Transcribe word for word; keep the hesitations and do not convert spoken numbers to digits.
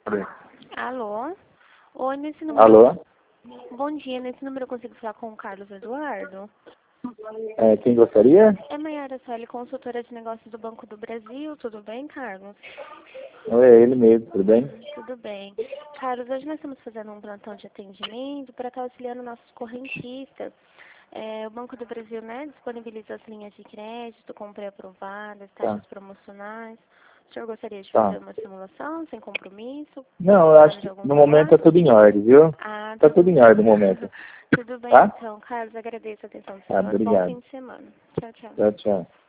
Alô? Oi, nesse número... Alô? Bom dia, nesse número eu consigo falar com o Carlos Eduardo? É, quem gostaria? É Maiara Soares, consultora de negócios do Banco do Brasil. Tudo bem, Carlos? Oi, é ele mesmo, tudo bem? Tudo bem. Carlos, hoje nós estamos fazendo um plantão de atendimento para estar auxiliando nossos correntistas. É, o Banco do Brasil, né, disponibiliza as linhas de crédito com pré-aprovadas, taxas Tá. promocionais. O senhor gostaria de Tá. fazer uma simulação sem compromisso? Não, eu acho Precisando de que algum no momento trabalho? tá tudo em ordem, viu? Ah, Tá tudo tudo em bem. ordem no momento. Tudo bem, Tá? então. Carlos, agradeço a atenção do Tá, senhor. Bom obrigado. fim de semana. Tchau, tchau. Tchau, tchau.